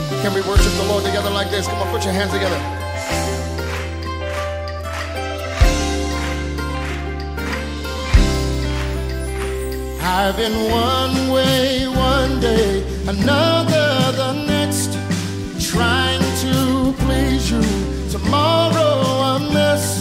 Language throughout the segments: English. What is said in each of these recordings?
Can we worship the Lord together like this? Come on, put your hands together. I've been one way one day, another the next, trying to please you. Tomorrow a mess,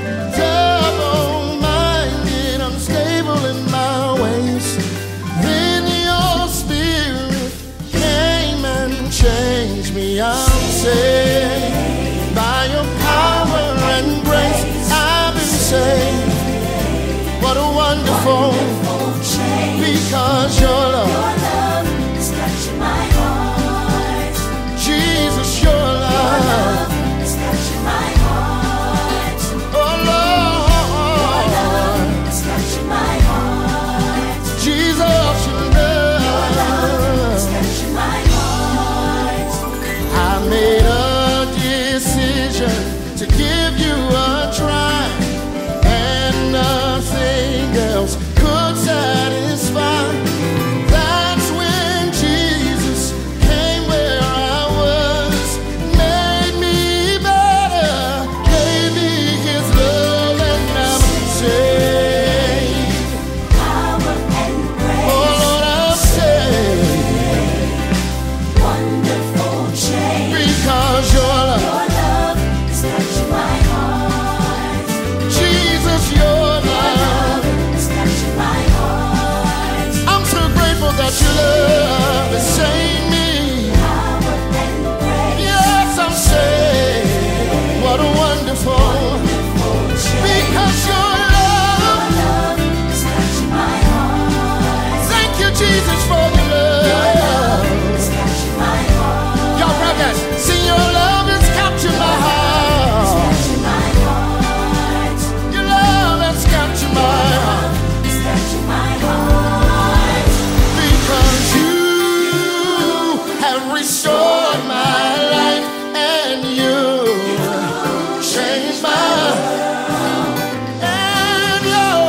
double-minded, unstable in my ways. Then your spirit came and changed me. I'm saved by your power and grace. I've been saved. What a wonderful change, because your love is touching my heart. Jesus, your love is touching my heart. Oh Lord, your love is touching my heart. Jesus, your love is touching my heart. I made a decision to give you a try, and nothing else could satisfy. That's when Jesus came where I was, made me better, gave me his love, and I'm saved. Power and grace. Oh Lord, I'm saved. Wonderful change, because your love is touching my heart. Jesus, your love is touching my heart. I'm so grateful that your love is saving me. Power and grace. Yes, I'm saved. What a wonderful change, because your love is touching my heart. Thank you, Jesus, for your love. Your love is touching my heart. Y'all grab that. See, your love has captured my heart. Touching my heart. Your love has captured my heart. It's touching my heart. Because you have restored my life, and you changed my life. And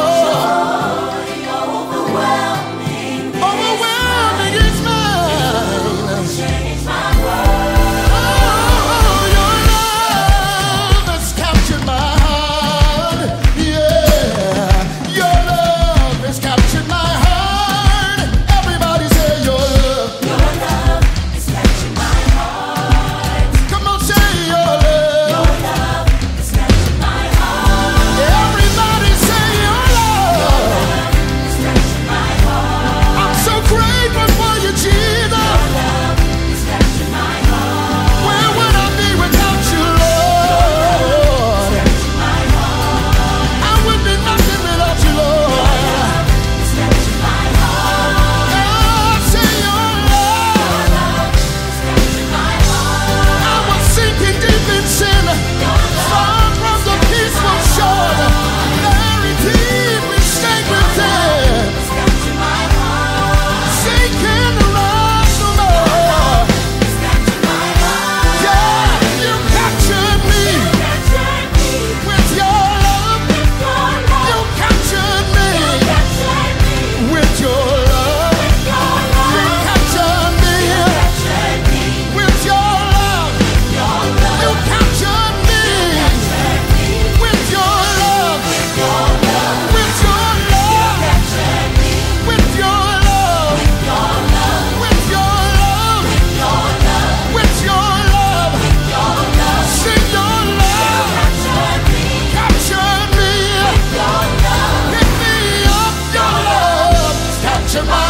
overwhelming is mine. Change my world. Oh, your love has captured my heart. Yeah, your love has captured my heart. Everybody say your love. Your love is touching my heart. Come on, say your love. Your love is touching my heart. Everybody say your love is touching my heart. I'm so grateful for you, Jesus. Your love is touching my heart. Where would I be without you, Lord? Touching my heart. I would be nothing without you, Lord. It's touching my heart. Oh, say your love is touching my heart. I was sinking deep in sin, far from the peaceful shore. Very deep mistake with them. It's touching my heart. Sinking around no more. It's touching my heart. Yeah, you captured me with your love. You captured me with your love. You captured me with your love. You captured me with your love. With your love. With your love. With your love. With your love. Sing your love. Captured me. Pick me up. Your love captured my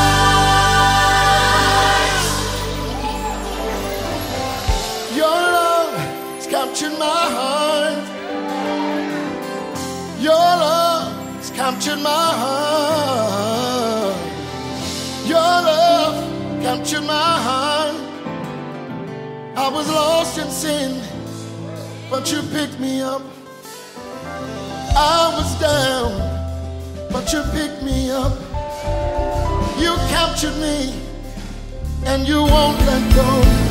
heart. Your love has captured my heart. Your love has captured my heart. Your love captured my heart. I was lost in sin, but you picked me up. I was down, but you picked me up. You captured me, and you won't let go.